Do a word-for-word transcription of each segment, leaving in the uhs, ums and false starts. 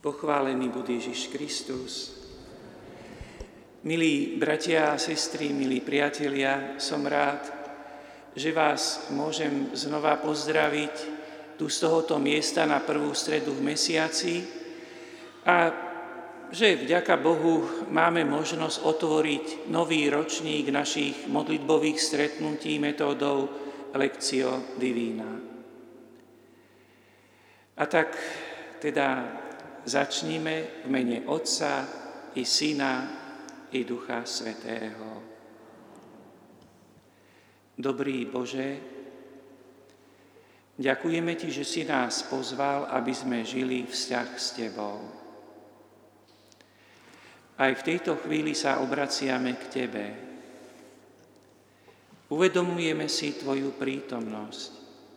Pochválený buď Ježiš Kristus. Milí bratia a sestry, milí priatelia, som rád, že vás môžem znova pozdraviť tu z tohoto miesta na prvú stredu v mesiaci a že vďaka Bohu máme možnosť otvoriť nový ročník našich modlitbových stretnutí metódou Lectio Divina. A tak teda začníme v mene Otca i Syna i Ducha Svätého. Dobrý Bože, ďakujeme Ti, že si nás pozval, aby sme žili vzťah s Tebou. Aj v tejto chvíli sa obraciame k Tebe. Uvedomujeme si Tvoju prítomnosť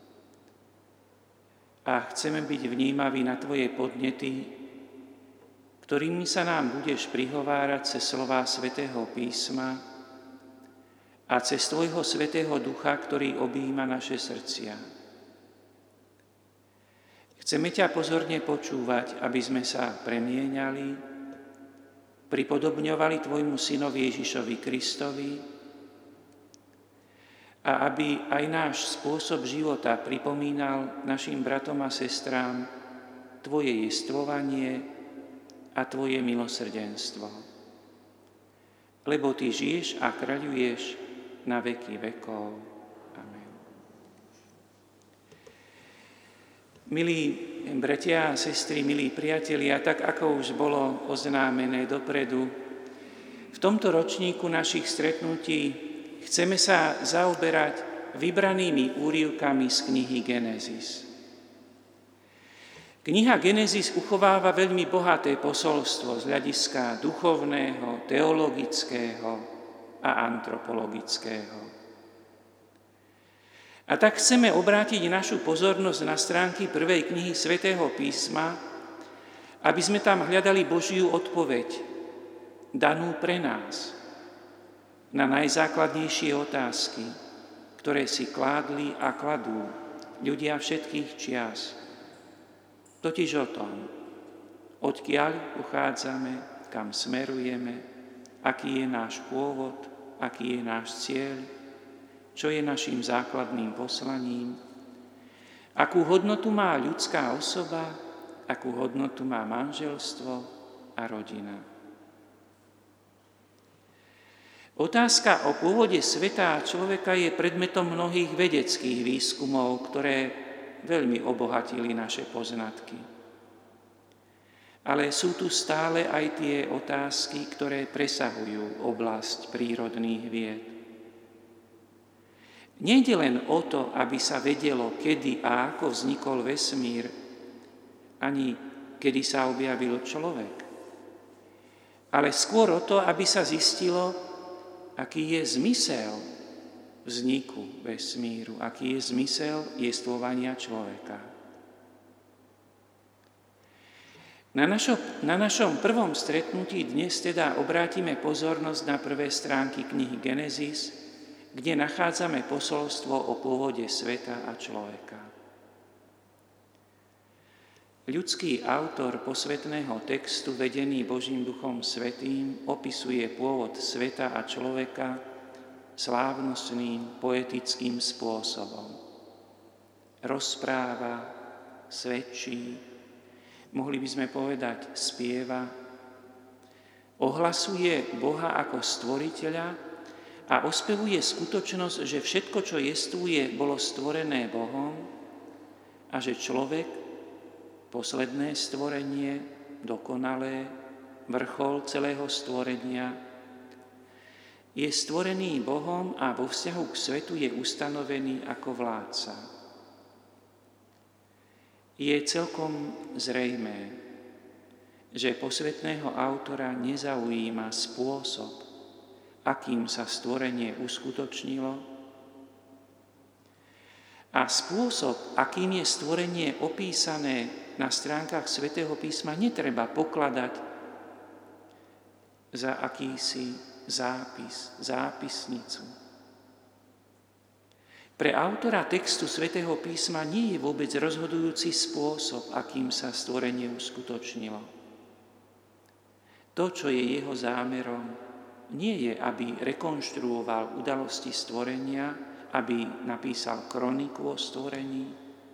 a chceme byť vnímaví na Tvoje podnety, ktorými sa nám budeš prihovárať cez slová Svätého písma a cez Tvojho Svätého Ducha, ktorý objíma naše srdcia. Chceme ťa pozorne počúvať, aby sme sa premieňali, pripodobňovali Tvojmu Synovi Ježišovi Kristovi a aby aj náš spôsob života pripomínal našim bratom a sestrám Tvoje jestvovanie a Tvoje milosrdenstvo. Lebo Ty žiješ a kráľuješ na veky vekov. Amen. Milí bratia a sestry, milí priatelia, tak ako už bolo oznámené dopredu, v tomto ročníku našich stretnutí chceme sa zaoberať vybranými úryvkami z knihy Genesis. Kniha Genesis uchováva veľmi bohaté posolstvo z hľadiska duchovného, teologického a antropologického. A tak chceme obrátiť našu pozornosť na stránky prvej knihy Svätého písma, aby sme tam hľadali Božiu odpoveď, danú pre nás, na najzákladnejšie otázky, ktoré si kládli a kladú ľudia všetkých čias. Totiž o tom, odkiaľ pochádzame, kam smerujeme, aký je náš pôvod, aký je náš cieľ, čo je našim základným poslaním, akú hodnotu má ľudská osoba, akú hodnotu má manželstvo a rodina. Otázka o pôvode sveta a človeka je predmetom mnohých vedeckých výskumov, ktoré veľmi obohatili naše poznatky. Ale sú tu stále aj tie otázky, ktoré presahujú oblasť prírodných vied. Nejde len o to, aby sa vedelo, kedy a ako vznikol vesmír, ani kedy sa objavil človek, ale skôr o to, aby sa zistilo, aký je zmysel vzniku vesmíru, aký je zmysel jestvovania človeka. Na, našo, na našom prvom stretnutí dnes teda obrátime pozornosť na prvé stránky knihy Genesis, kde nachádzame posolstvo o pôvode sveta a človeka. Ľudský autor posvätného textu, vedený Božím Duchom Svätým, opisuje pôvod sveta a človeka slávnostným, poetickým spôsobom. Rozpráva, svedčí, mohli by sme povedať spieva, ohlasuje Boha ako stvoriteľa a ospevuje skutočnosť, že všetko, čo jestvuje, bolo stvorené Bohom a že človek, posledné stvorenie, dokonalé, vrchol celého stvorenia, je stvorený Bohom a vo vzťahu k svetu je ustanovený ako vládca. Je celkom zrejmé, že posvätného autora nezaujíma spôsob, akým sa stvorenie uskutočnilo, a spôsob, akým je stvorenie opísané na stránkach Svätého písma, netreba pokladať za akýsi zápis, zápisnicu. Pre autora textu Svätého písma nie je vôbec rozhodujúci spôsob, akým sa stvorenie uskutočnilo. To, čo je jeho zámerom, nie je, aby rekonštruoval udalosti stvorenia, aby napísal kroniku o stvorení.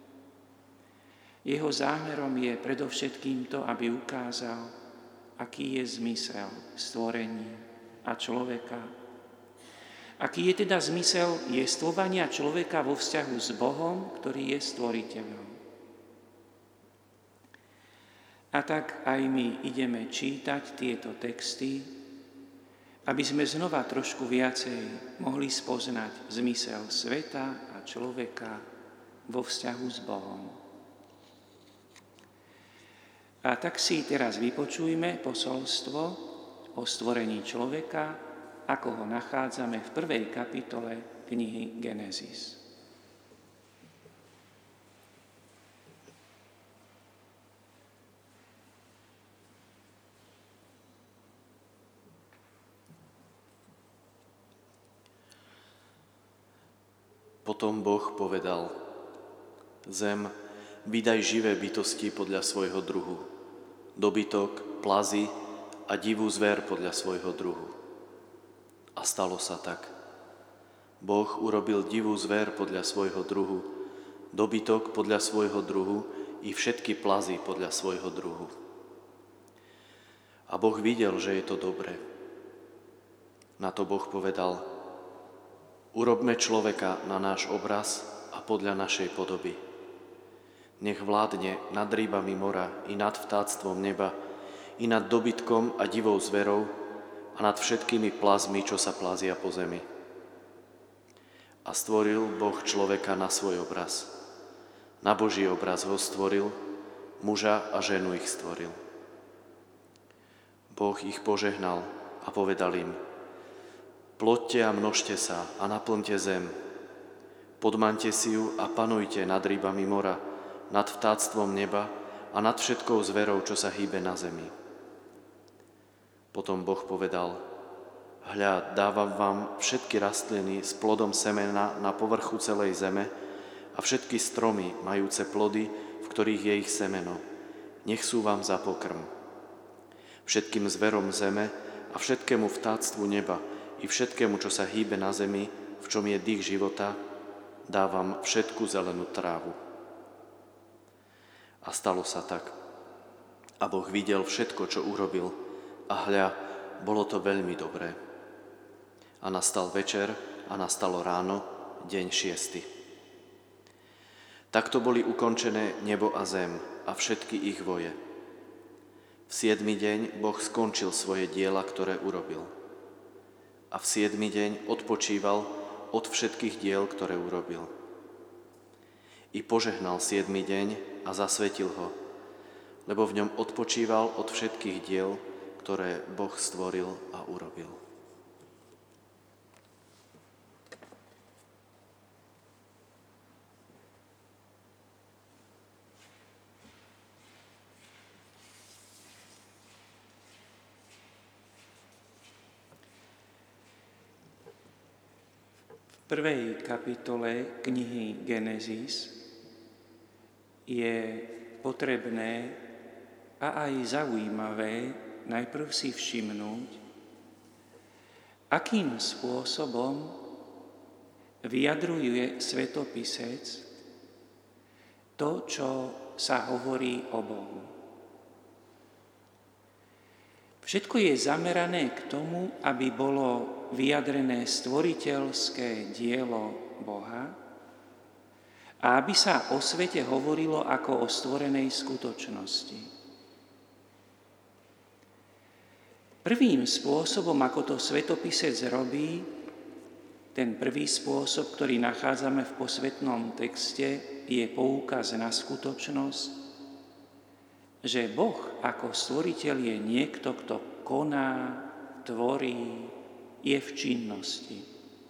Jeho zámerom je predovšetkým to, aby ukázal, aký je zmysel stvorení a človeka. Aký je teda zmysel jestvovania človeka vo vzťahu s Bohom, ktorý je stvoriteľom. A tak aj my ideme čítať tieto texty, aby sme znova trošku viacej mohli spoznať zmysel sveta a človeka vo vzťahu s Bohom. A tak si teraz vypočujme posolstvo o stvorení človeka, ako ho nachádzame v prvej kapitole knihy Genesis. Potom Boh povedal: Zem, vydaj živé bytosti podľa svojho druhu, dobytok, plazy a divú zver podľa svojho druhu. A stalo sa tak. Boh urobil divú zver podľa svojho druhu, dobytok podľa svojho druhu i všetky plazy podľa svojho druhu. A Boh videl, že je to dobré. Na to Boh povedal: Urobme človeka na náš obraz a podľa našej podoby. Nech vládne nad rybami mora i nad vtáctvom neba, i nad dobytkom a divou zverou a nad všetkými plazmi, čo sa plazia po zemi. A stvoril Boh človeka na svoj obraz. Na Boží obraz ho stvoril, muža a ženu ich stvoril. Boh ich požehnal a povedal im: Ploďte a množte sa a naplňte zem. Podmaňte si ju a panujte nad rybami mora, nad vtáctvom neba a nad všetkou zverou, čo sa hýbe na zemi. Potom Boh povedal: Hľa, dávam vám všetky rastliny s plodom semena na povrchu celej zeme a všetky stromy majúce plody, v ktorých je ich semeno. Nech sú vám za pokrm. Všetkým zverom zeme a všetkému vtáctvu neba i všetkému, čo sa hýbe na zemi, v čom je dých života, dávam všetku zelenú trávu. A stalo sa tak. A Boh videl všetko, čo urobil, a hľa, bolo to veľmi dobré. A nastal večer a nastalo ráno, deň šiesty. Takto boli ukončené nebo a zem a všetky ich voje. V siedmy deň Boh skončil svoje diela, ktoré urobil. A v siedmy deň odpočíval od všetkých diel, ktoré urobil. I požehnal siedmy deň a zasvetil ho, lebo v ňom odpočíval od všetkých diel, ktoré Boh stvoril a urobil. V prvej kapitole knihy Genesis je potrebné a aj zaujímavé najprv si všimnúť, akým spôsobom vyjadruje svetopisec to, čo sa hovorí o Bohu. Všetko je zamerané k tomu, aby bolo vyjadrené stvoriteľské dielo Boha a aby sa o svete hovorilo ako o stvorenej skutočnosti. Prvým spôsobom, ako to svetopisec robí, ten prvý spôsob, ktorý nachádzame v posvätnom texte, je poukaz na skutočnosť, že Boh ako stvoriteľ je niekto, kto koná, tvorí, je v činnosti.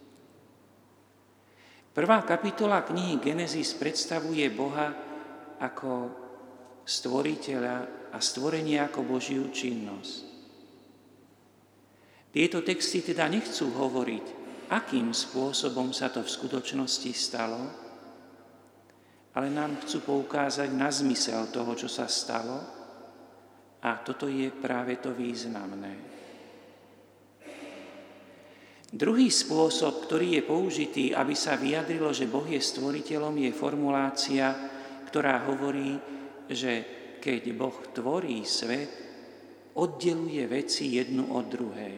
Prvá kapitola knihy Genesis predstavuje Boha ako stvoriteľa a stvorenie ako Božiu činnosť. Tieto texty teda nechcú hovoriť akým spôsobom sa to v skutočnosti stalo, ale nám chcú poukázať na zmysel toho, čo sa stalo, a toto je práve to významné. Druhý spôsob, ktorý je použitý, aby sa vyjadrilo, že Boh je stvoriteľom, je formulácia, ktorá hovorí, že keď Boh tvorí svet, oddeluje veci jednu od druhej.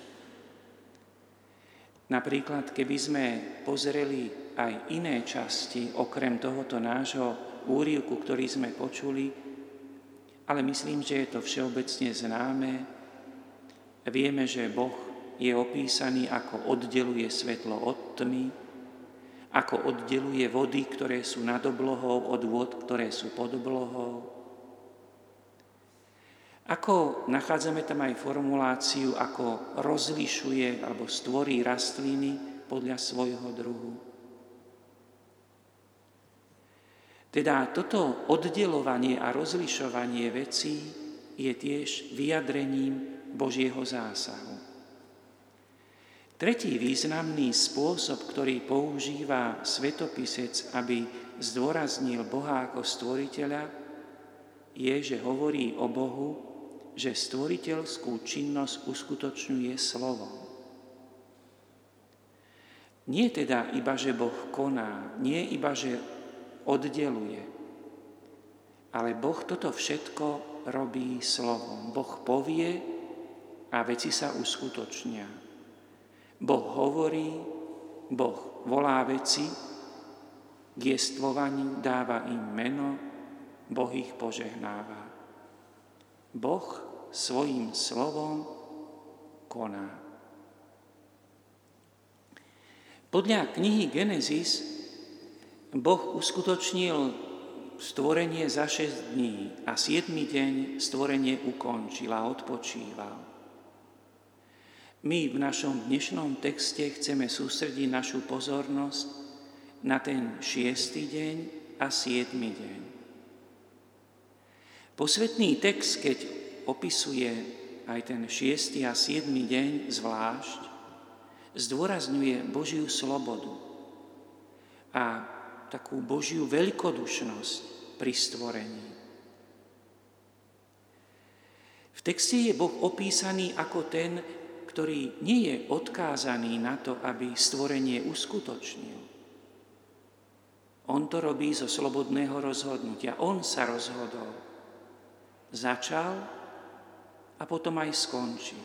Napríklad, keby sme pozreli aj iné časti, okrem tohoto nášho úryvku, ktorý sme počuli, ale myslím, že je to všeobecne známe, vieme, že Boh je opísaný, ako oddeluje svetlo od tmy, ako oddeluje vody, ktoré sú nad oblohou, od vôd, ktoré sú pod oblohou. Ako nachádzame tam aj formuláciu, ako rozlišuje alebo stvorí rastliny podľa svojho druhu. Teda toto oddelovanie a rozlišovanie vecí je tiež vyjadrením Božieho zásahu. Tretí významný spôsob, ktorý používa svetopisec, aby zdôraznil Boha ako stvoriteľa, je, že hovorí o Bohu, že stvoriteľskú činnosť uskutočňuje slovom. Nie teda iba, že Boh koná, nie iba, že oddeluje, ale Boh toto všetko robí slovom. Boh povie a veci sa uskutočnia. Boh hovorí, Boh volá veci, k jestvovaní dáva im meno, Boh ich požehnáva. Boh svojím slovom koná. Podľa knihy Genesis Boh uskutočnil stvorenie za šesť dní a siedmy deň stvorenie ukončil a odpočíval. My v našom dnešnom texte chceme sústrediť našu pozornosť na ten šiesty deň a siedmy deň. Posvetný text, keď opisuje aj ten šiesty a siedmy deň zvlášť, zdôrazňuje Božiu slobodu a takú Božiu veľkodušnosť pri stvorení. V texte je Boh opísaný ako ten, ktorý nie je odkázaný na to, aby stvorenie uskutočnil. On to robí zo slobodného rozhodnutia. On sa rozhodol. Začal a potom aj skončil.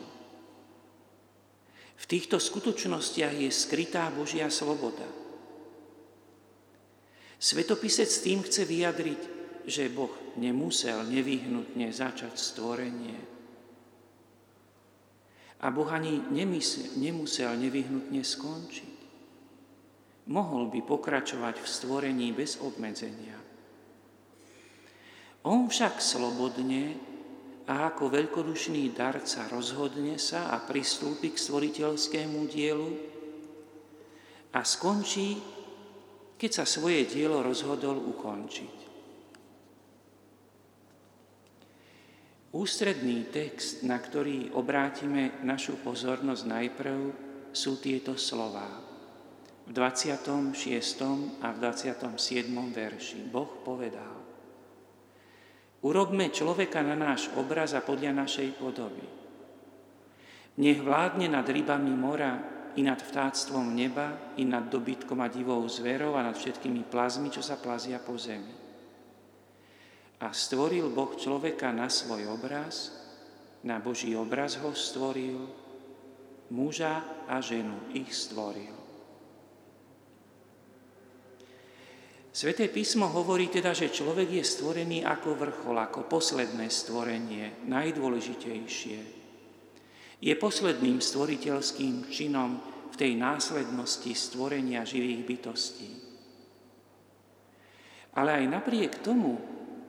V týchto skutočnostiach je skrytá Božia sloboda. Svetopisec tým chce vyjadriť, že Boh nemusel nevyhnutne začať stvorenie. A Boh ani nemysl, nemusel nevyhnutne skončiť. Mohol by pokračovať v stvorení bez obmedzenia. On však slobodne a ako veľkodušný darca rozhodne sa a pristúpi k stvoriteľskému dielu a skončí, keď sa svoje dielo rozhodol ukončiť. Ústredný text, na ktorý obrátime našu pozornosť najprv, sú tieto slová. V dvadsiatom šiestom a v dvadsiatom siedmom verši Boh povedal: Urobme človeka na náš obraz a podľa našej podoby. Nech vládne nad rybami mora i nad vtáctvom neba, i nad dobytkom a divou zverou a nad všetkými plazmi, čo sa plazia po zemi. A stvoril Boh človeka na svoj obraz, na Boží obraz ho stvoril, muža a ženu ich stvoril. Sväté písmo hovorí teda, že človek je stvorený ako vrchol, ako posledné stvorenie, najdôležitejšie. Je posledným stvoriteľským činom v tej následnosti stvorenia živých bytostí. Ale aj napriek tomu,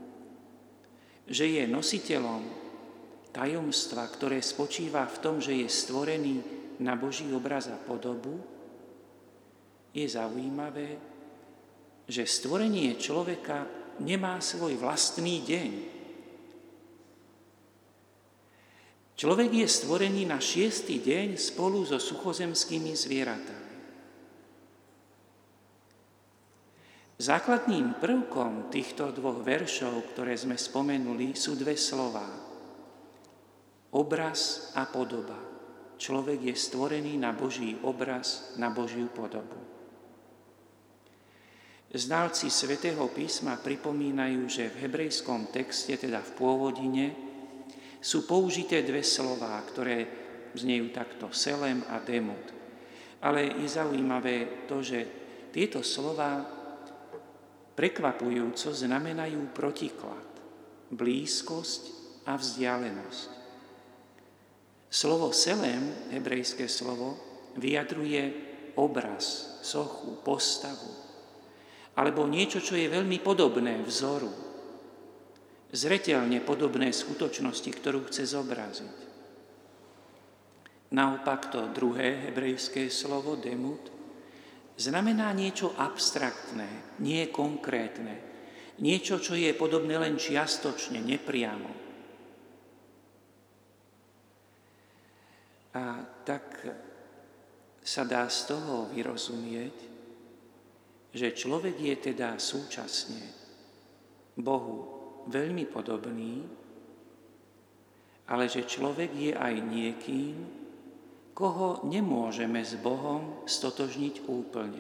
že je nositeľom tajomstva, ktoré spočíva v tom, že je stvorený na Boží obraz a podobu, je zaujímavé, že stvorenie človeka nemá svoj vlastný deň. Človek je stvorený na šiestý deň spolu so suchozemskými zvieratami. Základným prvkom týchto dvoch veršov, ktoré sme spomenuli, sú dve slová. Obraz a podoba. Človek je stvorený na Boží obraz, na Božiu podobu. Znalci Svätého písma pripomínajú, že v hebrejskom texte, teda v pôvodine, sú použité dve slová, ktoré znejú takto selem a demut. Ale je zaujímavé to, že tieto slová prekvapujúco znamenajú protiklad, blízkosť a vzdialenosť. Slovo selem, hebrejské slovo, vyjadruje obraz, sochu, postavu, alebo niečo, čo je veľmi podobné vzoru, zreteľne podobné skutočnosti, ktorú chce zobraziť. Naopak to druhé hebrejské slovo, demut, znamená niečo abstraktné, nie konkrétne, niečo, čo je podobné len čiastočne, nepriamo. A tak sa dá z toho vyrozumieť, že človek je teda súčasne Bohu veľmi podobný, ale že človek je aj niekým, koho nemôžeme s Bohom stotožniť úplne.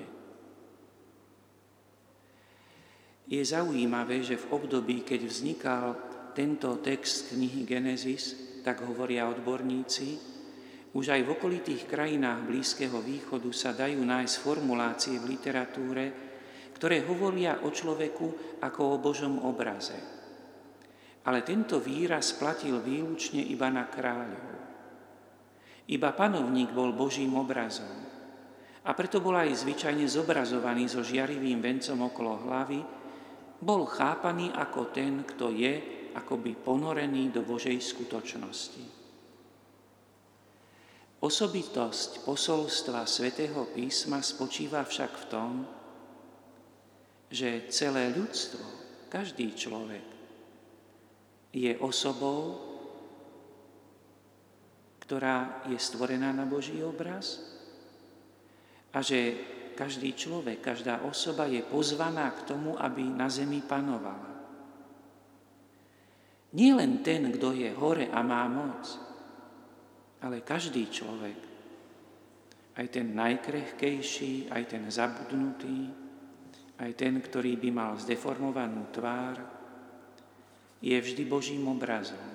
Je zaujímavé, že v období, keď vznikal tento text knihy Genesis, tak hovoria odborníci, už aj v okolitých krajinách Blízkeho východu sa dajú nájsť formulácie v literatúre, ktoré hovoria o človeku ako o Božom obraze. Ale tento výraz platil výlučne iba na kráľov. Iba panovník bol Božím obrazom a preto bol aj zvyčajne zobrazovaný so žiarivým vencom okolo hlavy, bol chápaný ako ten, kto je akoby ponorený do Božej skutočnosti. Osobitosť posolstva Svätého písma spočíva však v tom, že celé ľudstvo, každý človek, je osobou, ktorá je stvorená na Boží obraz a že každý človek, každá osoba je pozvaná k tomu, aby na zemi panovala. Nie len ten, kto je hore a má moc, ale každý človek, aj ten najkrehkejší, aj ten zabudnutý, aj ten, ktorý by mal zdeformovanú tvár, je vždy Božím obrazom.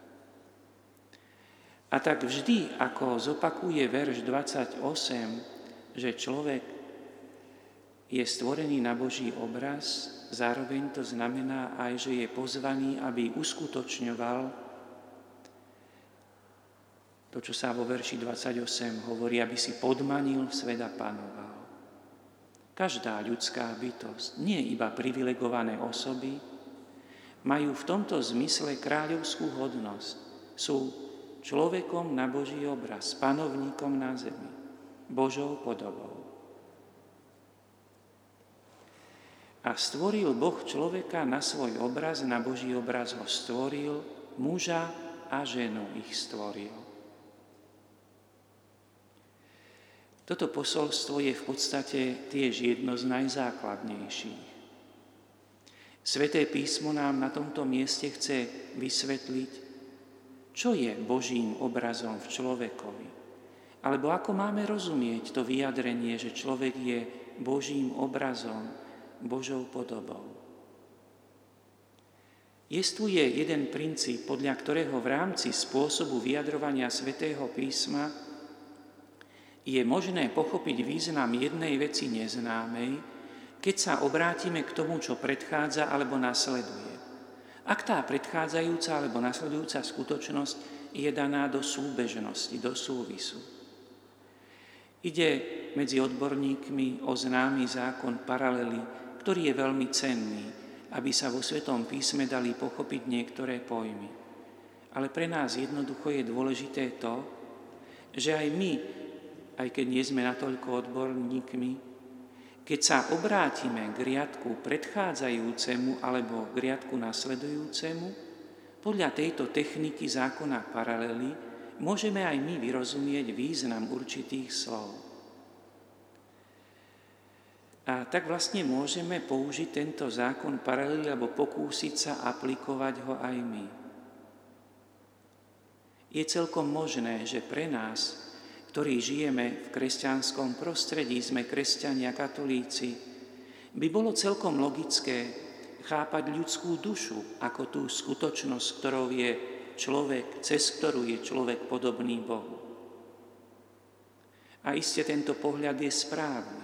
A tak vždy, ako zopakuje verš dvadsaťosem, že človek je stvorený na Boží obraz, zároveň to znamená aj, že je pozvaný, aby uskutočňoval to, čo sa vo verši dvadsaťosem hovorí, aby si podmanil svet a panoval. Každá ľudská bytosť, nie iba privilegované osoby, majú v tomto zmysle kráľovskú hodnosť. Sú človekom na Boží obraz, panovníkom na zemi, Božou podobou. A stvoril Boh človeka na svoj obraz, na Boží obraz ho stvoril, muža a ženu ich stvoril. Toto posolstvo je v podstate tiež jedno z najzákladnejších. Sväté písmo nám na tomto mieste chce vysvetliť, čo je Božím obrazom v človekovi. Alebo ako máme rozumieť to vyjadrenie, že človek je Božím obrazom, Božou podobou. Jestvuje jeden princíp, podľa ktorého v rámci spôsobu vyjadrovania Svätého písma je možné pochopiť význam jednej veci neznámej, keď sa obrátime k tomu, čo predchádza alebo nasleduje. Ak tá predchádzajúca alebo nasledujúca skutočnosť je daná do súbežnosti, do súvisu. Ide medzi odborníkmi o známy zákon paralely, ktorý je veľmi cenný, aby sa vo Svätom písme dali pochopiť niektoré pojmy. Ale pre nás jednoducho je dôležité to, že aj my, aj keď nie sme natoľko odborníkmi, keď sa obrátime k riadku predchádzajúcemu alebo k riadku nasledujúcemu, podľa tejto techniky zákona paralely môžeme aj my vyrozumieť význam určitých slov. A A tak vlastne môžeme použiť tento zákon paralely alebo pokúsiť sa aplikovať ho aj my. Je celkom možné, že pre nás, ktorí žijeme v kresťanskom prostredí, sme kresťania, katolíci, by bolo celkom logické chápať ľudskú dušu ako tú skutočnosť, ktorou je človek, cez ktorú je človek podobný Bohu. A iste tento pohľad je správny.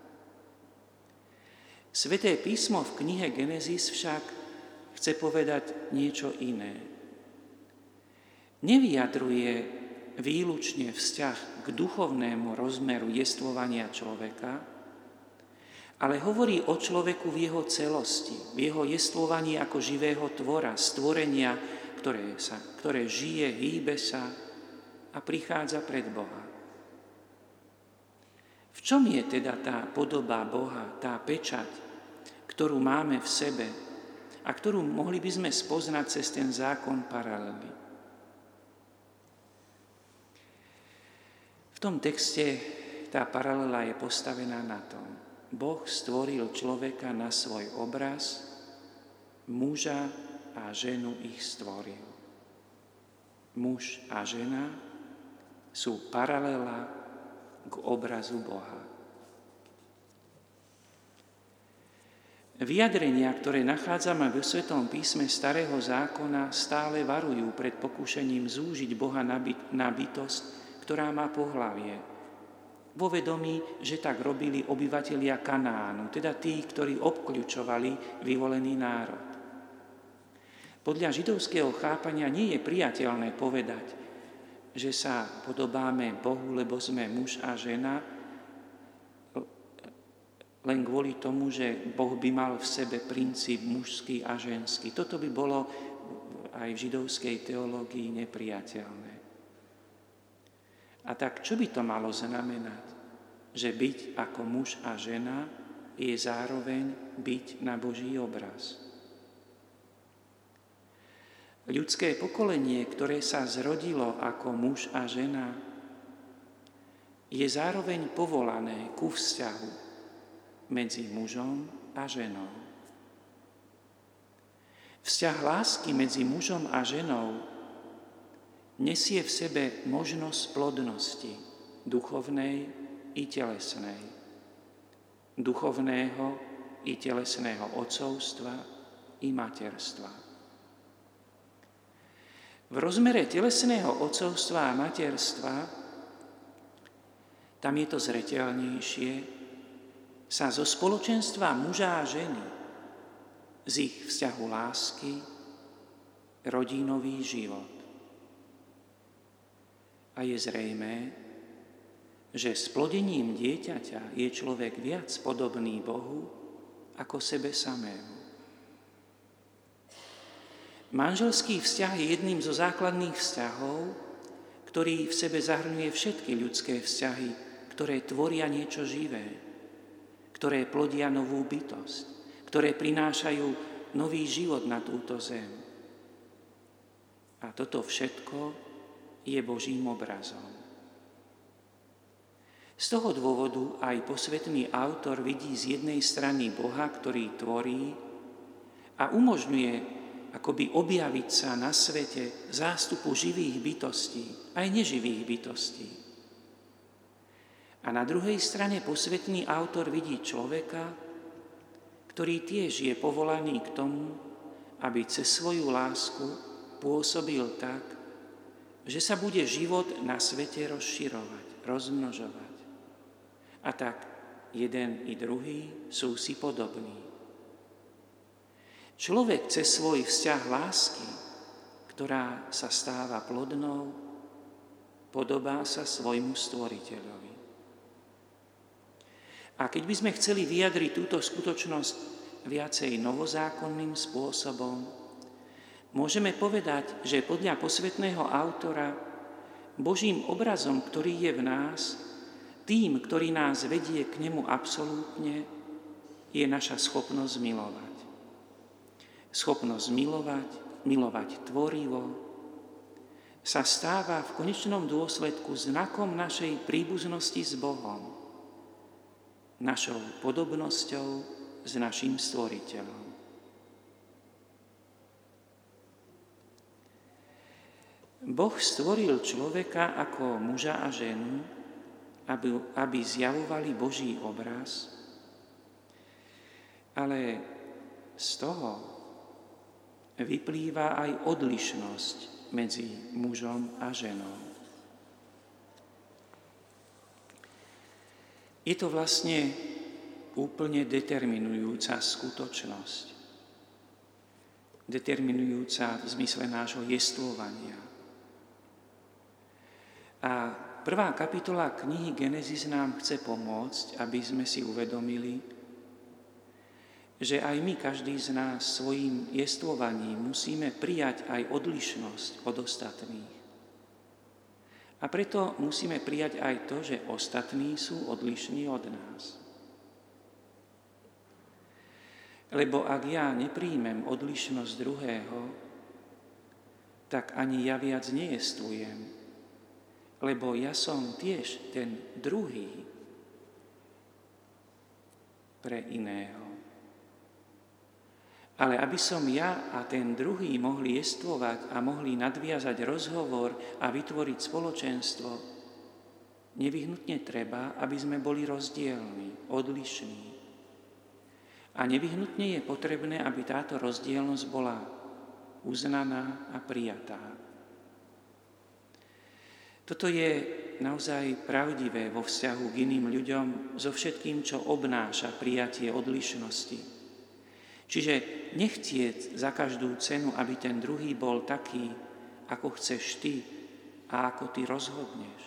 Sväté písmo v knihe Genesis však chce povedať niečo iné. Nevyjadruje výlučne vzťah k duchovnému rozmeru jestvovania človeka, ale hovorí o človeku v jeho celosti, v jeho jestvovaní ako živého tvora, stvorenia, ktoré, sa, ktoré žije, hýbe sa a prichádza pred Boha. V čom je teda tá podoba Boha, tá pečať, ktorú máme v sebe a ktorú mohli by sme spoznať cez ten zákon paralely? V tom texte tá paralela je postavená na tom. Boh stvoril človeka na svoj obraz, muža a ženu ich stvoril. Muž a žena sú paralela k obrazu Boha. Vyjadrenia, ktoré nachádzame v Svetom písme Starého zákona, stále varujú pred pokúšením zúžiť Boha na, byt, na bytosť, ktorá má pohlavie. Vo vedomí, že tak robili obyvatelia Kanánu, teda tí, ktorí obkľučovali vyvolený národ. Podľa židovského chápania nie je priateľné povedať, že sa podobáme Bohu, lebo sme muž a žena, len kvôli tomu, že Boh by mal v sebe princíp mužský a ženský. Toto by bolo aj v židovskej teológii nepriateľné. A tak čo by to malo znamenať? Že byť ako muž a žena je zároveň byť na Boží obraz. Ľudské pokolenie, ktoré sa zrodilo ako muž a žena, je zároveň povolané ku vzťahu medzi mužom a ženou. Vzťah lásky medzi mužom a ženou nesie v sebe možnosť plodnosti, duchovnej i telesnej, duchovného i telesného otcovstva i materstva. V rozmere telesného otcovstva a materstva, tam je to zreteľnejšie, sa zo spoločenstva muža a ženy, z ich vzťahu lásky, rodí nový život. A je zrejmé, že s plodením dieťaťa je človek viac podobný Bohu ako sebe samému. Manželský vzťah je jedným zo základných vzťahov, ktorý v sebe zahrňuje všetky ľudské vzťahy, ktoré tvoria niečo živé, ktoré plodia novú bytosť, ktoré prinášajú nový život na túto zem. A toto všetko je Božím obrazom. Z toho dôvodu aj posvätný autor vidí z jednej strany Boha, ktorý tvorí a umožňuje akoby objaviť sa na svete zástupu živých bytostí, aj neživých bytostí. A na druhej strane posvätný autor vidí človeka, ktorý tiež je povolaný k tomu, aby cez svoju lásku pôsobil tak, že sa bude život na svete rozširovať, rozmnožovať. A tak jeden i druhý sú si podobní. Človek cez svoj vzťah lásky, ktorá sa stáva plodnou, podobá sa svojmu stvoriteľovi. A keď by sme chceli vyjadriť túto skutočnosť viacej novozákonným spôsobom, môžeme povedať, že podľa posvätného autora Božím obrazom, ktorý je v nás, tým, ktorý nás vedie k nemu absolútne, je naša schopnosť milovať. Schopnosť milovať, milovať tvorivo, sa stáva v konečnom dôsledku znakom našej príbuznosti s Bohom. našou podobnosťou s naším stvoriteľom. Boh stvoril človeka ako muža a ženu, aby, aby zjavovali Boží obraz, ale z toho vyplýva aj odlišnosť medzi mužom a ženou. Je to vlastne úplne determinujúca skutočnosť. Determinujúca v zmysle nášho jestvovania. A prvá kapitola knihy Genesis nám chce pomôcť, aby sme si uvedomili, že aj my, každý z nás, svojím jestvovaním musíme prijať aj odlišnosť od ostatných. A preto musíme prijať aj to, že ostatní sú odlišní od nás. Lebo ak ja nepríjmem odlišnosť druhého, tak ani ja viac nejestvujem, lebo ja som tiež ten druhý pre iného. Ale aby som ja a ten druhý mohli jestvovať a mohli nadviazať rozhovor a vytvoriť spoločenstvo, nevyhnutne treba, aby sme boli rozdielni, odlišní. A nevyhnutne je potrebné, aby táto rozdielnosť bola uznaná a prijatá. Toto je naozaj pravdivé vo vzťahu k iným ľuďom so všetkým, čo obnáša prijatie odlišnosti. Čiže nechcieť za každú cenu, aby ten druhý bol taký, ako chceš ty a ako ty rozhodneš.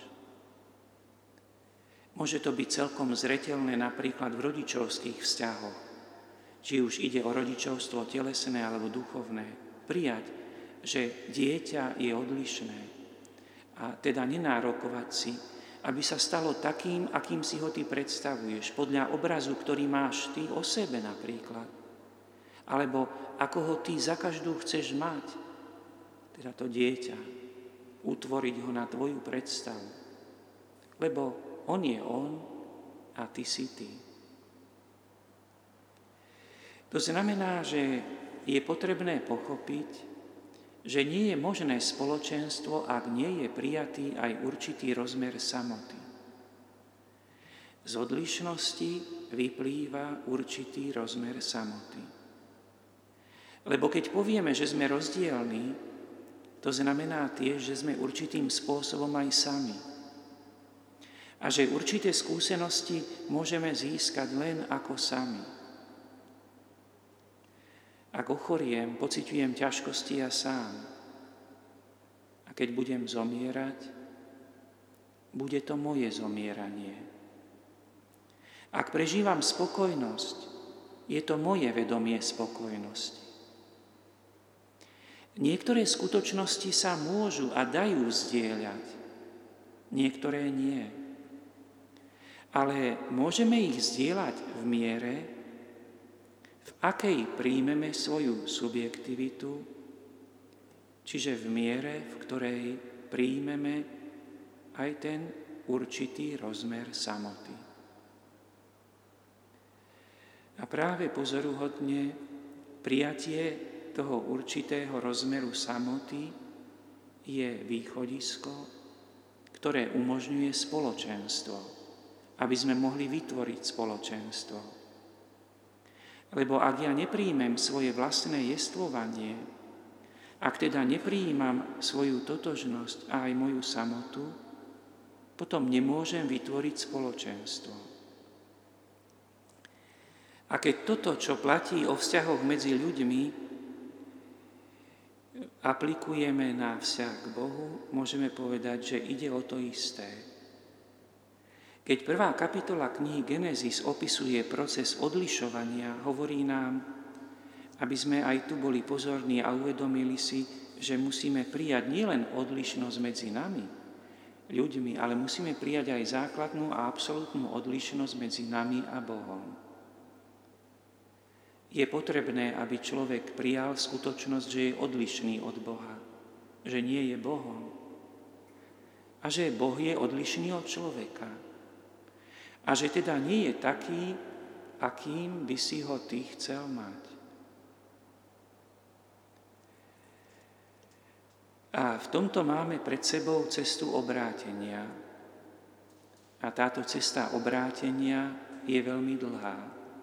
Môže to byť celkom zreteľné napríklad v rodičovských vzťahoch, či už ide o rodičovstvo telesné alebo duchovné, prijať, že dieťa je odlišné a teda nenárokovať si, aby sa stalo takým, akým si ho ty predstavuješ, podľa obrazu, ktorý máš ty o sebe napríklad, alebo ako ho ty za každú chceš mať, teda to dieťa, utvoriť ho na tvoju predstavu, lebo on je on a ty si ty. To znamená, že je potrebné pochopiť, že nie je možné spoločenstvo, ak nie je prijatý aj určitý rozmer samoty. Z odlišnosti vyplýva určitý rozmer samoty. Lebo keď povieme, že sme rozdielní, to znamená tiež, že sme určitým spôsobom aj sami. A že určité skúsenosti môžeme získať len ako sami. Ak ochoriem, pociťujem ťažkosti ja sám. A keď budem zomierať, bude to moje zomieranie. Ak prežívam spokojnosť, je to moje vedomie spokojnosti. Niektoré skutočnosti sa môžu a dajú zdieľať, niektoré nie. Ale môžeme ich zdieľať v miere, v akej príjmeme svoju subjektivitu, čiže v miere, v ktorej príjmeme aj ten určitý rozmer samoty. A práve pozoruhodne prijatie toho určitého rozmeru samoty je východisko, ktoré umožňuje spoločenstvo, aby sme mohli vytvoriť spoločenstvo. Lebo ak ja nepríjmem svoje vlastné jestvovanie, ak teda nepríjmam svoju totožnosť a aj moju samotu, potom nemôžem vytvoriť spoločenstvo. A keď toto, čo platí o vzťahoch medzi ľuďmi, aplikujeme na vzťah k Bohu, môžeme povedať, že ide o to isté. Keď prvá kapitola knihy Genesis opisuje proces odlišovania, hovorí nám, aby sme aj tu boli pozorní a uvedomili si, že musíme prijať nielen odlišnosť medzi nami, ľuďmi, ale musíme prijať aj základnú a absolútnu odlišnosť medzi nami a Bohom. Je potrebné, aby človek prijal skutočnosť, že je odlišný od Boha, že nie je Bohom a že Boh je odlišný od človeka. a že teda nie je taký, akým by si ho ty chcel mať. A v tomto máme pred sebou cestu obrátenia. A táto cesta obrátenia je veľmi dlhá.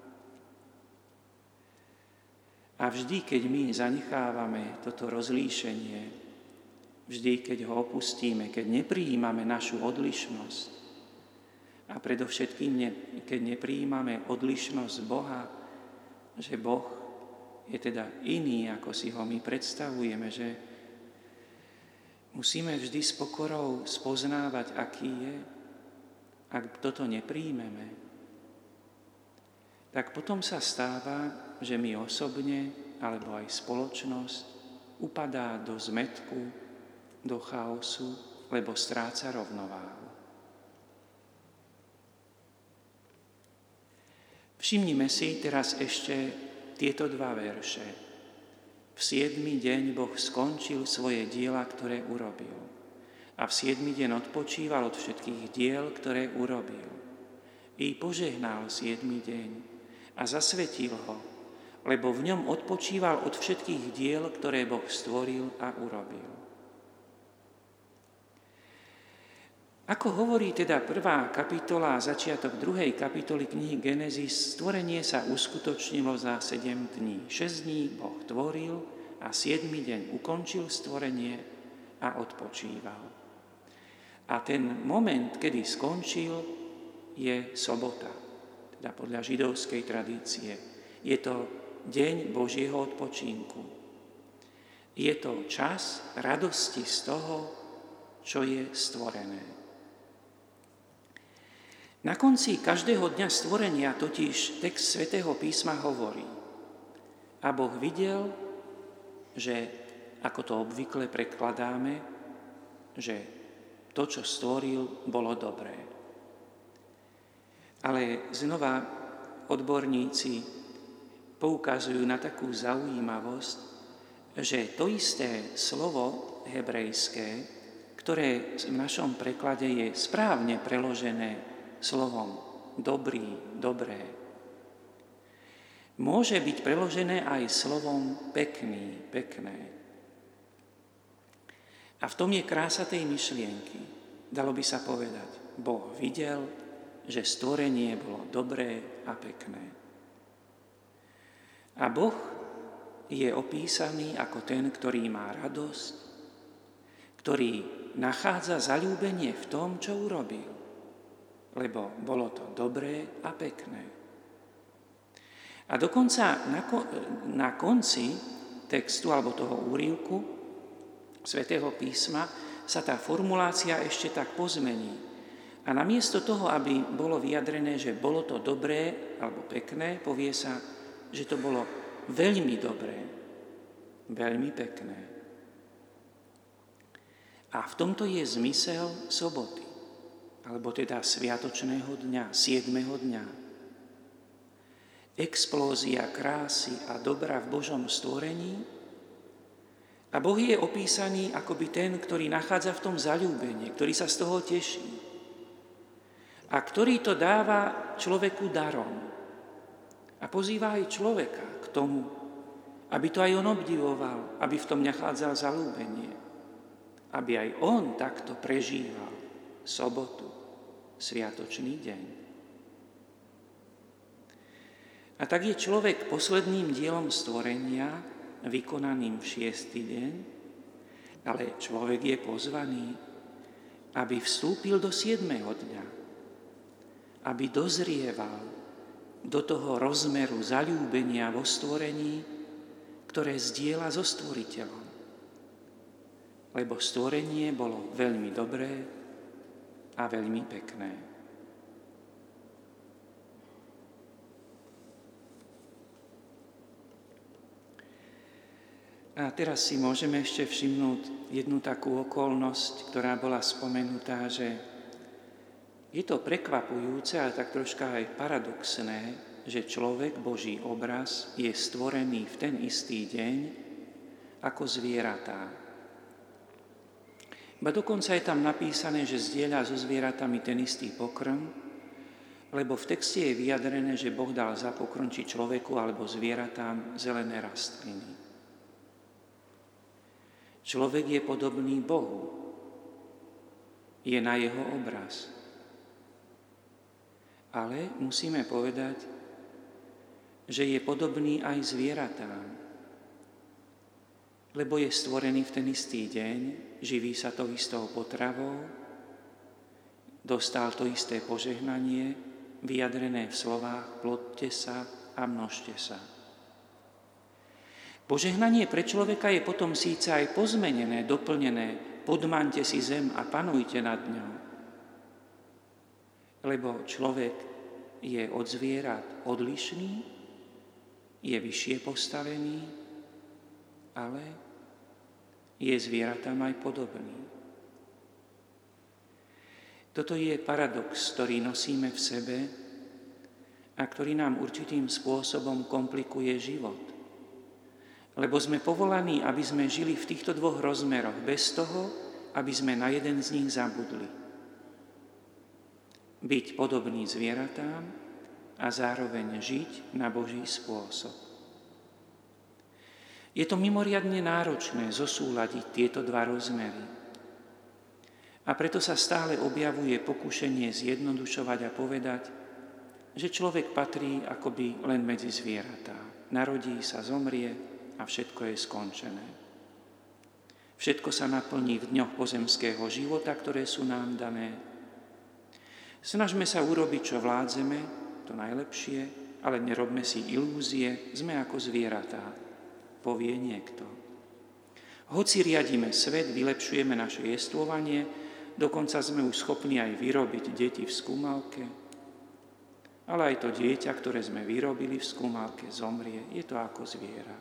A vždy, keď my zanechávame toto rozlíšenie, vždy, keď ho opustíme, keď neprijímame našu odlišnosť a predovšetkým, keď neprijímame odlišnosť Boha, že Boh je teda iný, ako si ho my predstavujeme, že musíme vždy s pokorou spoznávať, aký je. Ak toto nepríjmeme, tak potom sa stáva, že my osobne, alebo aj spoločnosť upadá do zmätku, do chaosu, lebo stráca rovnováhu. Všimnime si teraz ešte tieto dva verše. V siedmy deň Boh skončil svoje diela, ktoré urobil. A v siedmy deň odpočíval od všetkých diel, ktoré urobil. I požehnal siedmy deň a zasvetil ho, lebo v ňom odpočíval od všetkých diel, ktoré Boh stvoril a urobil. Ako hovorí teda prvá kapitola a začiatok druhej kapitoly knihy Genesis, stvorenie sa uskutočnilo za sedem dní. Šesť dní Boh tvoril a siedmy deň ukončil stvorenie a odpočíval. A ten moment, kedy skončil, je sobota, teda podľa židovskej tradície. Je to deň Božieho odpočinku. Je to čas radosti z toho, čo je stvorené. Na konci každého dňa stvorenia totiž text Svätého písma hovorí: a Boh videl, že, ako to obvykle prekladáme, že to, čo stvoril, bolo dobré. Ale znova odborníci poukazujú na takú zaujímavosť, že to isté slovo hebrejské, ktoré v našom preklade je správne preložené slovom dobrý, dobré, môže byť preložené aj slovom pekný, pekné. A v tom je krása tej myšlienky. Dalo by sa povedať, Boh videl, že stvorenie bolo dobré a pekné. A Boh je opísaný ako ten, ktorý má radosť, ktorý nachádza zaľúbenie v tom, čo urobil, lebo bolo to dobré a pekné. A dokonca na, na konci textu alebo toho úryvku Svätého písma sa tá formulácia ešte tak pozmení. A namiesto toho, aby bolo vyjadrené, že bolo to dobré alebo pekné, povie sa, že to bolo veľmi dobré, veľmi pekné. A v tomto je zmysel soboty, alebo teda sviatočného dňa, siedmeho dňa. Explózia krásy a dobra v Božom stvorení. A Boh je opísaný akoby ten, ktorý nachádza v tom zaľúbenie, ktorý sa z toho teší. A ktorý to dáva človeku darom. A pozýva aj človeka k tomu, aby to aj on obdivoval, aby v tom nachádzal zaľúbenie. Aby aj on takto prežíval sobotu, sviatočný deň. A tak je človek posledným dielom stvorenia, vykonaným v šiestý deň, ale človek je pozvaný, aby vstúpil do siedmeho dňa, aby dozrieval do toho rozmeru zaľúbenia vo stvorení, ktoré zdieľa so stvoriteľom. Lebo stvorenie bolo veľmi dobré a veľmi pekné. A teraz si môžeme ešte všimnúť jednu takú okolnosť, ktorá bola spomenutá, že je to prekvapujúce, ale tak troška aj paradoxné, že človek, Boží obraz, je stvorený v ten istý deň ako zvieratá. Ba dokonca je tam napísané, že zdieľa so zvieratami ten istý pokrm lebo v texte je vyjadrené, že Boh dal za pokrm či človeku alebo zvieratám zelené rastliny. Človek je podobný Bohu, je na jeho obraz. Ale musíme povedať, že je podobný aj zvieratám, lebo je stvorený v ten istý deň, živí sa to istou potravou, dostal to isté požehnanie, vyjadrené v slovách plodte sa a množte sa. Požehnanie pre človeka je potom síce aj pozmenené, doplnené, podmaňte si zem a panujte nad ňou. Lebo človek je od zvierat odlišný, je vyššie postavený, ale je zvieratám aj podobný. Toto je paradox, ktorý nosíme v sebe a ktorý nám určitým spôsobom komplikuje život. Lebo sme povolaní, aby sme žili v týchto dvoch rozmeroch, bez toho, aby sme na jeden z nich zabudli. Byť podobný zvieratám a zároveň žiť na Boží spôsob. Je to mimoriadne náročné zosúladiť tieto dva rozmery. A preto sa stále objavuje pokušenie zjednodušovať a povedať, že človek patrí akoby len medzi zvieratá. Narodí sa, zomrie a všetko je skončené. Všetko sa naplní v dňoch pozemského života, ktoré sú nám dané. Snažme sa urobiť, čo vládzeme, to najlepšie, ale nerobme si ilúzie, sme ako zvieratá, povie niekto. Hoci riadíme svet, vylepšujeme naše jestvovanie, dokonca sme už schopní aj vyrobiť deti v skúmalke, ale aj to dieťa, ktoré sme vyrobili v skúmalke, zomrie, je to ako zviera.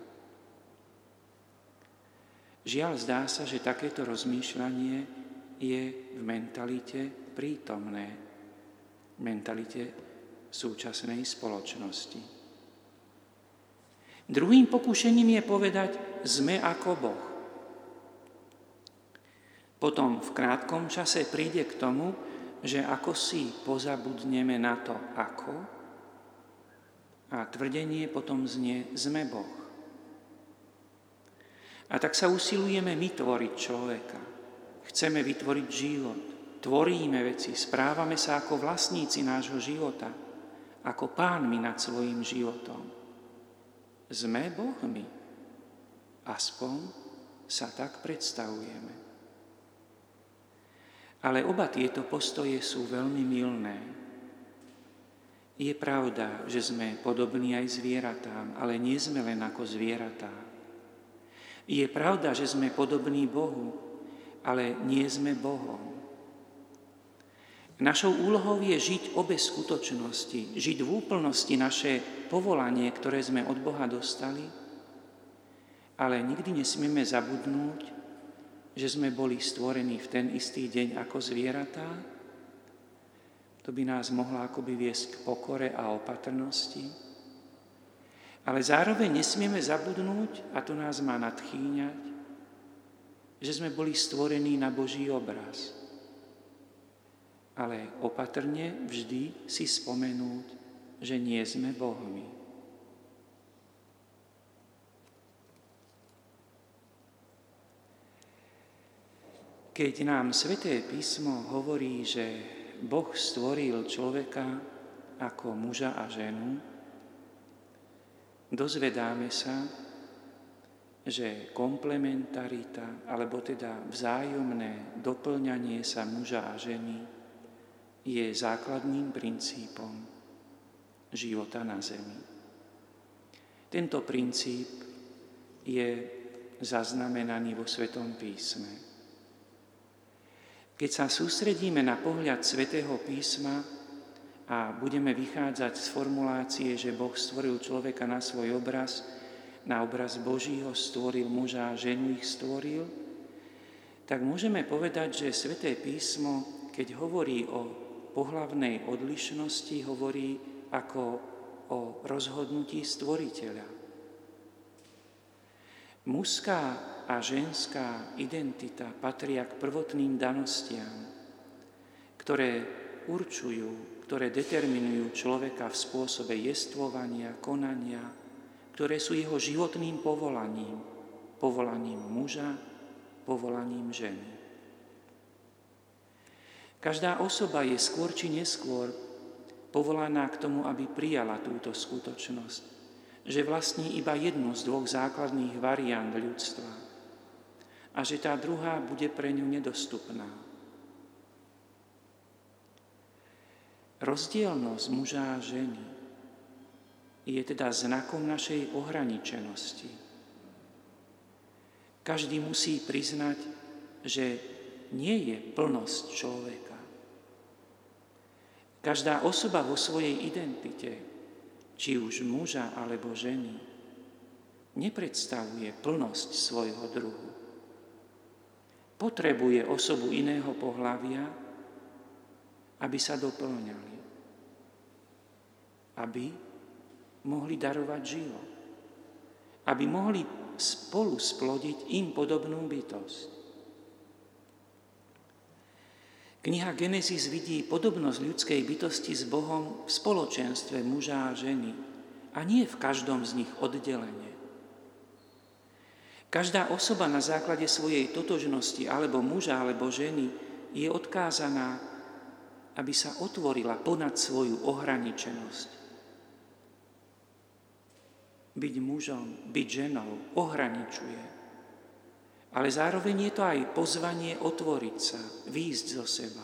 Žiaľ, zdá sa, že takéto rozmýšľanie je v mentalite prítomné, v mentalite súčasnej spoločnosti. Druhým pokušením je povedať, sme ako Boh. Potom v krátkom čase príde k tomu, že ako si pozabudneme na to ako a tvrdenie potom znie sme Boh. A tak sa usilujeme my tvoriť človeka. Chceme vytvoriť život, tvoríme veci, správame sa ako vlastníci nášho života, ako pánmi nad svojím životom. Sme Bohmi, aspoň sa tak predstavujeme. Ale oba tieto postoje sú veľmi mylné. Je pravda, že sme podobní aj zvieratám, ale nie sme len ako zvieratá. Je pravda, že sme podobní Bohu, ale nie sme Bohom. Našou úlohou je žiť obe skutočnosti, žiť v úplnosti naše povolanie, ktoré sme od Boha dostali, ale nikdy nesmieme zabudnúť, že sme boli stvorení v ten istý deň ako zvieratá, to by nás mohlo akoby viesť k pokore a opatrnosti. Ale zároveň nesmieme zabudnúť, a to nás má nadchýňať, že sme boli stvorení na Boží obraz. Ale opatrne vždy si spomenúť, že nie sme Bohmi. Keď nám Sväté písmo hovorí, že Boh stvoril človeka ako muža a ženu, dozvedáme sa, že komplementarita, alebo teda vzájomné doplňanie sa muža a ženy je základným princípom života na zemi. Tento princíp je zaznamenaný vo Svätom písme. Keď sa sústredíme na pohľad Svätého písma a budeme vychádzať z formulácie, že Boh stvoril človeka na svoj obraz, na obraz Boží ho stvoril, muža a ženu ich stvoril, tak môžeme povedať, že Sväté písmo, keď hovorí o pohlavnej odlišnosti, hovorí ako o rozhodnutí stvoriteľa. Mužská a ženská identita patria k prvotným danostiam, ktoré určujú, ktoré determinujú človeka v spôsobe jestvovania, konania, ktoré sú jeho životným povolaním, povolaním muža, povolaním ženy. Každá osoba je skôr či neskôr povolaná k tomu, aby prijala túto skutočnosť, že vlastní iba jednu z dvoch základných variant ľudstva a že tá druhá bude pre ňu nedostupná. Rozdielnosť muža a ženy je teda znakom našej ohraničenosti. Každý musí priznať, že nie je plnosť človeka. Každá osoba vo svojej identite, či už muža alebo ženy, nepredstavuje plnosť svojho druhu. Potrebuje osobu iného pohlavia, aby sa doplňali, aby mohli darovať život, aby mohli spolu splodiť im podobnú bytosť. Kniha Genesis vidí podobnosť ľudskej bytosti s Bohom v spoločenstve muža a ženy a nie v každom z nich oddelenie. Každá osoba na základe svojej totožnosti alebo muža alebo ženy je odkázaná, aby sa otvorila ponad svoju ohraničenosť. Byť mužom, byť ženou ohraničuje. Ale zároveň je to aj pozvanie otvoriť sa, výjsť zo seba.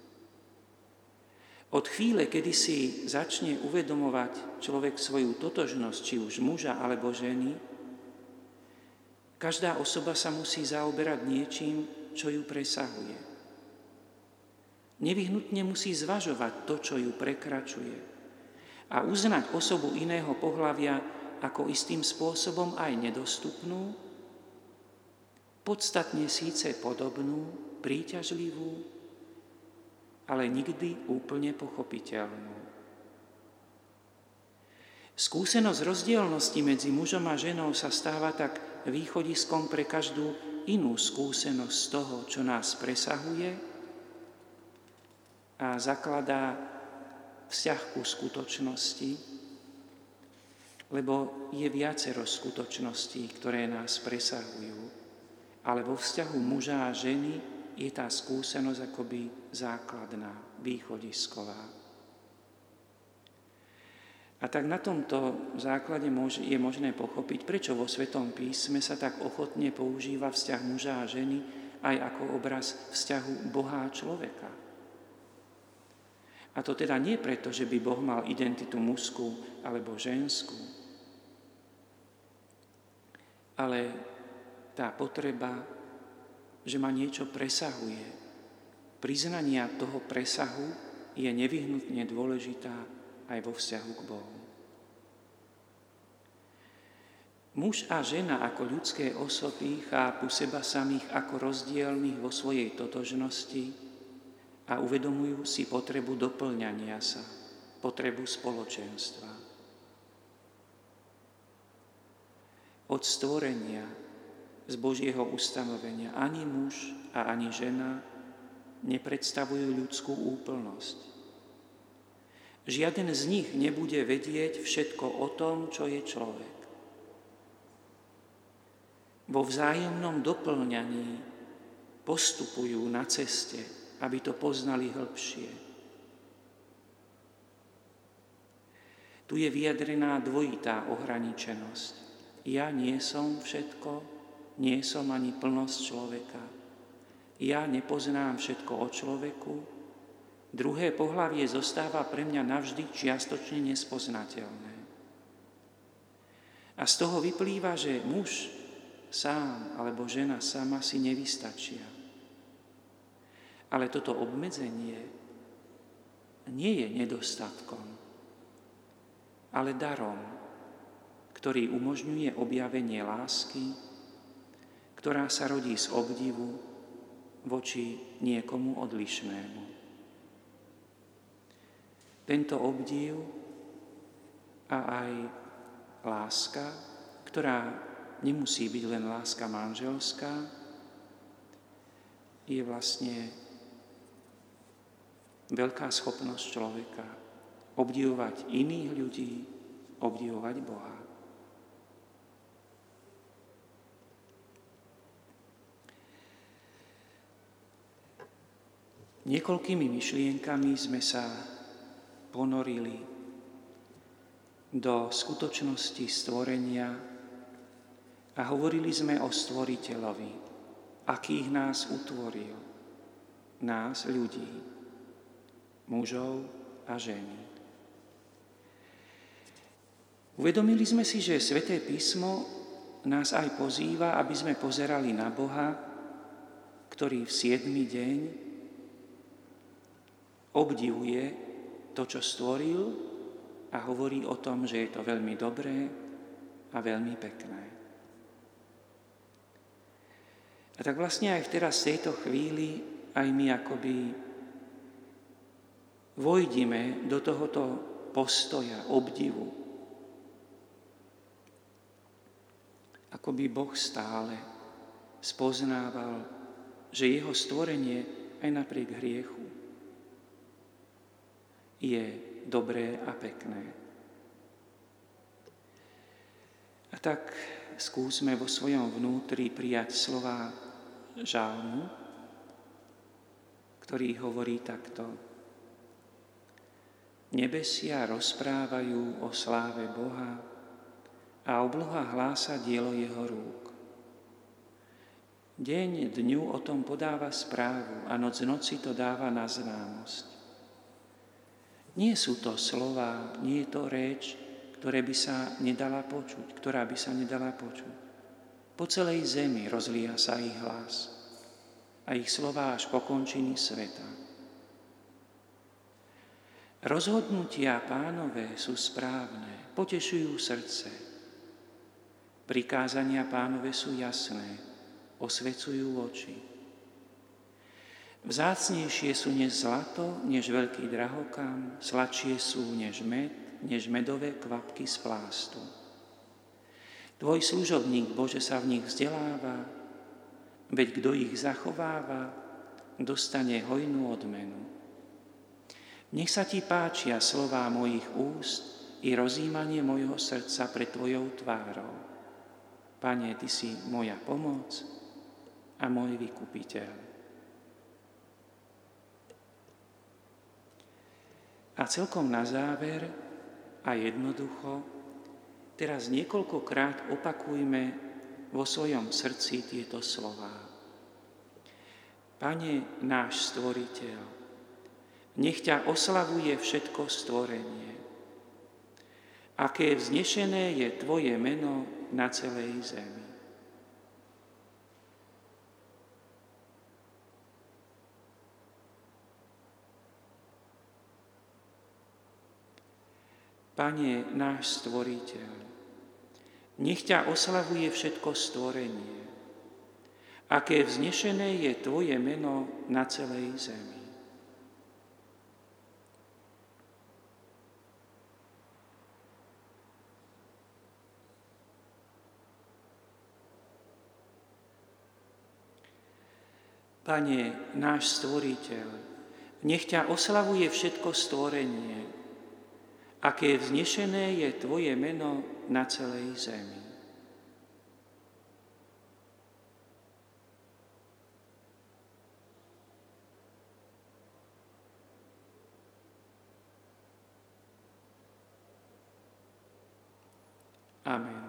Od chvíle, kedy si začne uvedomovať človek svoju totožnosť, či už muža alebo ženy, každá osoba sa musí zaoberať niečím, čo ju presahuje. Nevyhnutne musí zvažovať to, čo ju prekračuje a uznať osobu iného pohlavia ako istým spôsobom aj nedostupnú, podstatne síce podobnú, príťažlivú, ale nikdy úplne pochopiteľnú. Skúsenosť rozdielnosti medzi mužom a ženou sa stáva tak východiskom pre každú inú skúsenosť z toho, čo nás presahuje a zakladá vzťah ku skutočnosti, lebo je viacero skutočností, ktoré nás presahujú. Ale vo vzťahu muža a ženy je tá skúsenosť akoby základná, východisková. A tak na tomto základe je možné pochopiť, prečo vo Svetom písme sa tak ochotne používa vzťah muža a ženy aj ako obraz vzťahu Boha a človeka. A to teda nie preto, že by Boh mal identitu mužskú alebo ženskú, ale tá potreba, že ma niečo presahuje, priznania toho presahu je nevyhnutne dôležitá aj vo vzťahu k Bohu. Muž a žena ako ľudské osoby chápu seba samých ako rozdielnych vo svojej totožnosti a uvedomujú si potrebu doplňania sa, potrebu spoločenstva. Od stvorenia z Božieho ustanovenia ani muž a ani žena nepredstavujú ľudskú úplnosť. Žiaden z nich nebude vedieť všetko o tom, čo je človek. Vo vzájomnom doplňaní postupujú na ceste, aby to poznali hĺbšie. Tu je vyjadrená dvojitá ohraničenosť. Ja nie som všetko, nie som ani plnosť človeka. Ja nepoznám všetko o človeku. Druhé pohlavie zostáva pre mňa navždy čiastočne nespoznateľné. A z toho vyplýva, že muž sám alebo žena sama si nevystačia. Ale toto obmedzenie nie je nedostatkom, ale darom, ktorý umožňuje objavenie lásky, ktorá sa rodí z obdivu voči niekomu odlišnému. Tento obdiv a aj láska, ktorá nemusí byť len láska manželská, je vlastne veľká schopnosť človeka obdivovať iných ľudí, obdivovať Boha. Niekoľkými myšlienkami sme sa ponorili do skutočnosti stvorenia a hovorili sme o Stvoriteľovi, akých nás utvoril, nás ľudí, mužov a ženy. Uvedomili sme si, že Sväté písmo nás aj pozýva, aby sme pozerali na Boha, ktorý v siedmy deň obdivuje to, čo stvoril a hovorí o tom, že je to veľmi dobré a veľmi pekné. A tak vlastne aj teraz v tejto chvíli aj my akoby vojdime do tohoto postoja, obdivu. Ako by Boh stále spoznával, že jeho stvorenie aj napriek hriechu je dobré a pekné. A tak skúsme vo svojom vnútri prijať slová žalmu, ktorý hovorí takto. Nebesia rozprávajú o sláve Boha a obloha hlása dielo jeho rúk. Deň dňu o tom podáva správu a noc noci to dáva na známosť. Nie sú to slová, nie je to reč, ktoré by sa nedala počuť, ktorá by sa nedala počuť. Po celej zemi rozlíha sa ich hlas a ich slová až po končiny sveta. Rozhodnutia Pánové sú správne, potešujú srdce. Prikázania Pánove sú jasné, osvecujú oči. Vzácnejšie sú než zlato, než veľký drahokam, sladšie sú než med, než medové kvapky z plástu. Tvoj služobník, Bože, sa v nich vzdeláva, veď kto ich zachováva, dostane hojnú odmenu. Nech sa ti páčia slová mojich úst i rozjímanie mojho srdca pred tvojou tvárou. Pane, ty si moja pomoc a môj vykupiteľ. A celkom na záver a jednoducho teraz niekoľkokrát opakujme vo svojom srdci tieto slová. Pane, náš Stvoriteľ, nech ťa oslavuje všetko stvorenie. Aké vznešené je tvoje meno na celej zemi. Pane, náš Stvoriteľ, nech ťa oslavuje všetko stvorenie. Aké vznešené je tvoje meno na celej zemi. Pane, náš Stvoriteľ, nech ťa oslavuje všetko stvorenie. Aké vznešené je tvoje meno na celej zemi. Amen.